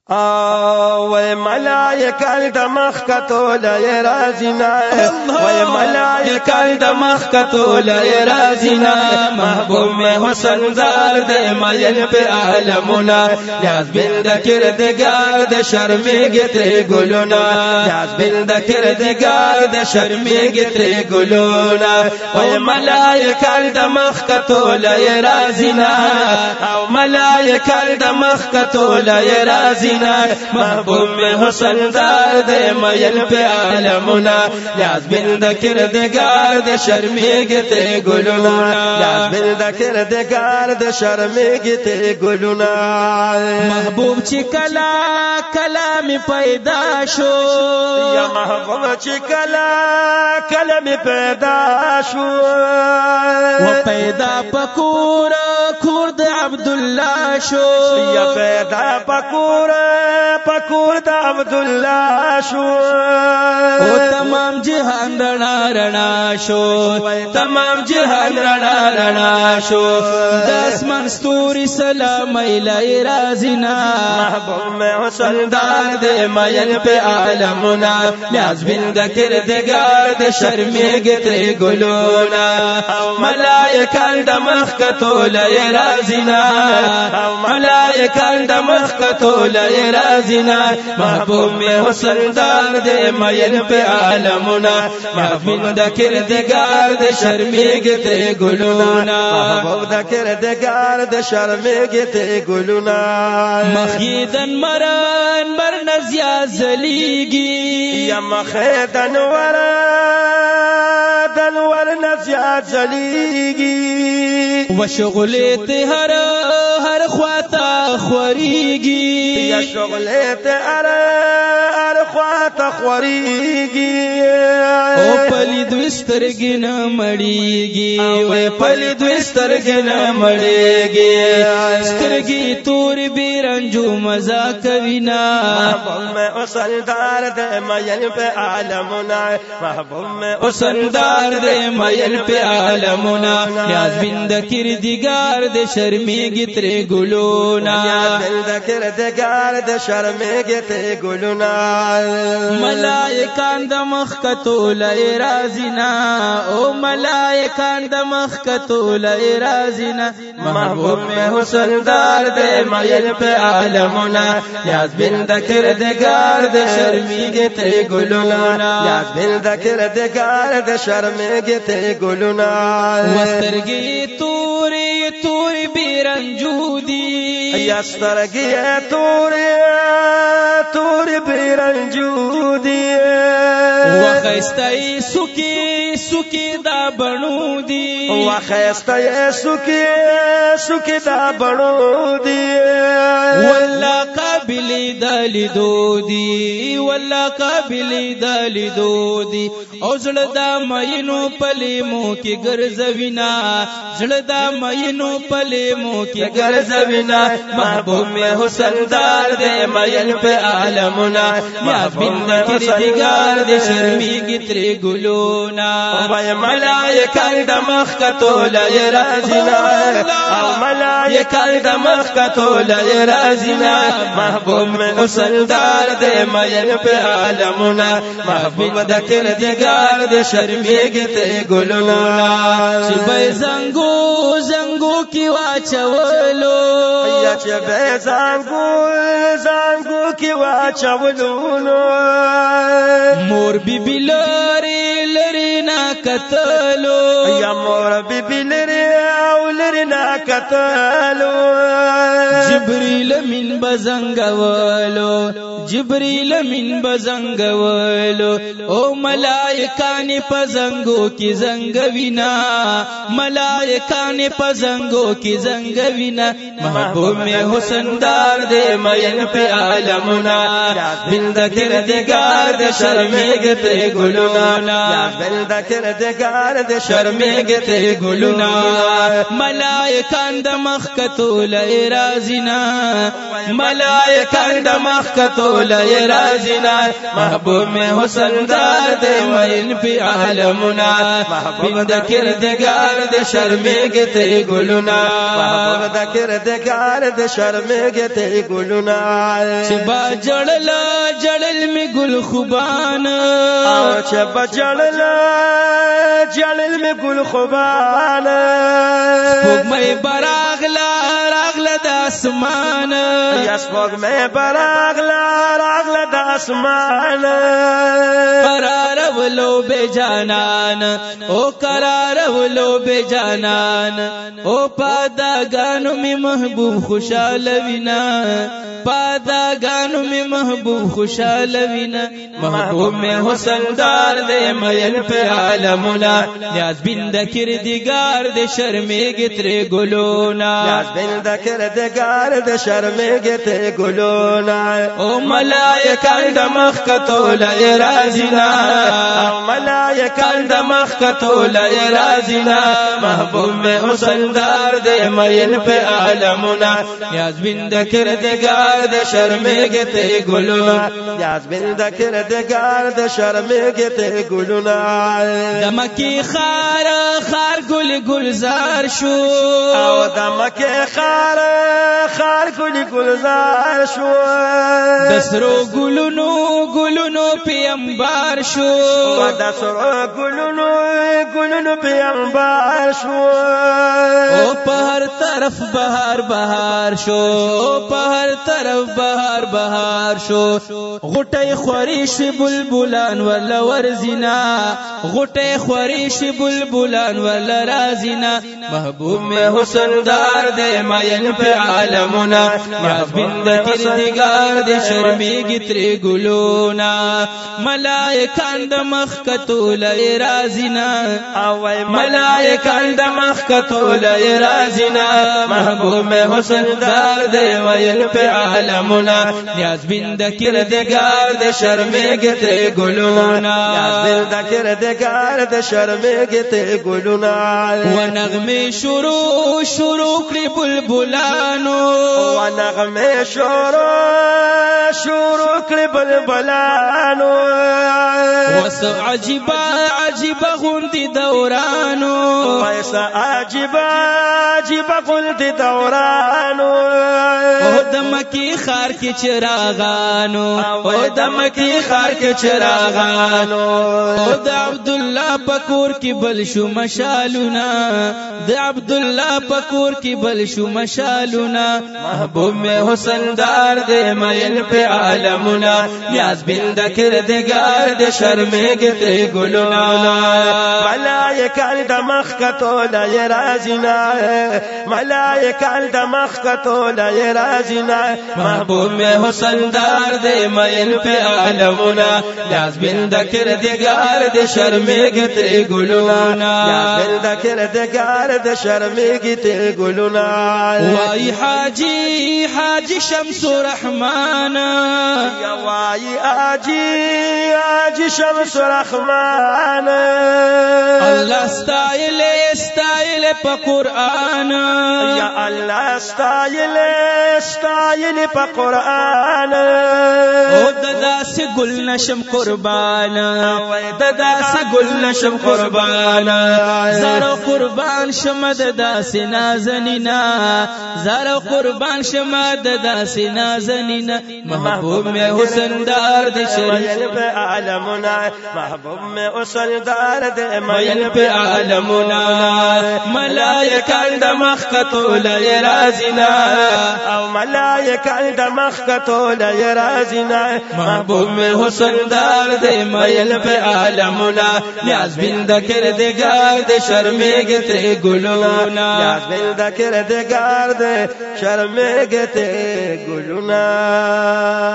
وای ملائکه د مخکتو لای رازینا وای ملائکه د مخکتو لای رازینا محبوب میں حسن دار دے مین پہ عالمنا یاز بند کردگار د شرمېږي ترې ګلونه یاز بند کردگار د شرمېږي ترې ګلونه وای ملائکه د مخکتو لای رازینا او ملائکه د مخکتو لای رازینا محبوب میں حسن دار دے مین پہ عالمنا یاز بند کردگار د شرمېږي ترې ګلونه یاز بند کردگار د شرمېږي ترې ګلونه محبوب چې کلا کلا می پیدا شو یا محبوب چې کلا کلا می پیدا شو و پیدا پکور کور د عبد الله شو یا پیدا پکور د عبد الله شو او تمام جهان رڼا رڼا شو تمام جهان رڼا رڼا شو د اسمان ستوري سلام الهی رازینا محبوب میں حسن دار دے مین پہ عالمنا نیاز بند کردگار د شرمېږي ترې ګلونه او ملائکه د مخکتو لای رازینا او ملائکه د مخکتو لای رازینا محبوب میں حسن دار دے مین پہ عالمنا محبوب د کردگار د شرمېږي ترې ګلونه محبوب د کردگار د شرمېږي ترې ګلونه مخیدن مران برنزیا زلیگی یا مخیدن ورنزیا زلیگی و شغلیت هر خواتا خوریگی یا شغلیت هر خواتا خوریگی او پلی دوسترگی نمڑیگی او پلی دوسترگی نمڑیگی سترگی تور بیرنجو مزا کوینا محبوب میں حسن دار دے مین پہ عالمنا محبوب میں حسن دار دے مین پہ عالمنا نیاز بند کردگار دے شرمېږي ترې ګلونه نیاز بند کردگار د شرمېږي ترې ګلونه ملائکان د مخکتو لای رازینا او ملائکان د مخکتو لای رازینا محبوب میں حسن دار دے مین پہ عالمنا نیاز بند کردگار د شرمېږي ترې ګلونه نیاز بند کردگار د شرمېږي ترې ګلونه وسترګي توري توري بیرنجودي یا سترګي توري بیرنجودي وخستای سکی سکی دا بڼو دی وخستای سکی دا بڼو دی والله قابل دلیدو دی والله قابل دلیدو دی او زړه دا مینو پلیمو کې ګرځوینا زړه دا مینو پلیمو کې ګرځوینا محبوب میں حسن دار دے مین پہ عالمنا یاد بند کردگار دے شرمېږي ترې ګلونه وای ملائکه د مخکتو لای رازینا او ملائکه د مخکتو لای رازینا محبوب میں حسن دار دے مین پہ عالمنا محبوب د کردگار دے شرمېږي ترې ګلونه چې به زنګو کې واچولو یا چې به زنګو کې واچولو مور بیبی لری نا کتلو یا مور بیبی لری نا کتلو جبریل من بزنگولو جبریل من بزنگولو او ملائکان پزنگو کی زنگوینا ملائکان پزنگو کی زنگوینا محبوب میں حسن دار دے مین پہ عالمنا بند کردگار دے شرمېږي ترې ګلونه بند کردگار دے شرمېږي ترې ګلونه ملائکان شیطان د مخ کتول رازینا ملائکان د مخ کتول رازینا محبوب میں حسن دار دے مین پی عالمنا محبوب د کردگار د شرمګته ګلونا محبوب د کردگار د شرمګته ګلونا چې با جړل می ګل خوبان او چې با جړل می ګل خوبان سپوږمۍ براغلا د اسمان یا سپوږمۍ براغلا د اسمان قرار ولو بے جانان او قرار ولو بے جانان او پادا گانو می محبوب خوشحال وینا پادا گانو می محبوب خوشحال وینا محبوب میں حسن دار دے مین پہ عالمنا نیاز بند کردگار دے شرمے ترے گلونا نیاز بند کردگار دے شرمے ترے گلونا او ملائکان د مخ کتول رازینا او ملائکان د مخ کتول رازینا محبوب میں حسن دار دے مین پہ عالمنا نیاز بند کردگار دے شرمے تے گلونا نیاز بند کردگار دے شرمے تے گلونا دمکی خار گلزار شو او دمکی خار گلزار شو دسرو گلونو پی انبار شو دسرو گلونو پی انبار شو او پہر طرف بہار شو پہر طرف بہار شو غٹے خوریش بلبلان ولا ورزنا غٹے خوریش بلبلان ولا رازنا محبوب میں حسن دار دے مین پہ عالمنا نیاز بند کردگار دے شرمے ترے گلونا ملائکان د مخ کتول رازینا ملائکان د مخ کتول رازینا محبوب میں حسن دار دے مین پہ عالمنا نیاز بند کردگار دے شرمے ترے گلونا نیاز بند کردگار دے شرمے تے گلونا ونغمے شروع کری بلبلانو ونغمے شروع کری بلبلانو وس عجیبا غندی دورانو ویس عجیبا غندی دورانو او دمکی خار کی چراغانو او دمکی خار کی چراغانو او د عبداللہ پکور کی بلشو مشالونا د عبداللہ پکور کی بلشو مشالونا محبوب میں حسن دار دے مین پہ عالمنا نیاز بند کردگار دے شرمے تے گلونا ملائکان د مخ کتول رازینا ملائکان د مخ کتول رازینا محبوب میں حسن دار دے مین پہ عالمنا نیاز بند کردگار دے شرمے تے گلونا نیاز بند کردگار دے شرمے تے گلونا وائی حاجی شمس رحمان وائی حاجی شمس رحمان اللہ ستائل پا قرآن یا اللہ ستائل پا قرآن او ددا سے گل نشم قربان ددا سے گل نشم قربان زارو قربان شمد دا سے نازنینا زارو قربان شمد دا سے نازنینا محبوب میں حسن دار دے مین پہ عالمنا محبوب میں حسن دار دے مین پہ عالمنا ملائکان د مخ کتول رازینا او ملائکان د مخ کتول رازینا محبوب میں حسن دار دے مین پہ عالمنا نیاز بند کردگار دے شرمے تے گلونا نیاز بند کردگار دے شرمے تے گلونا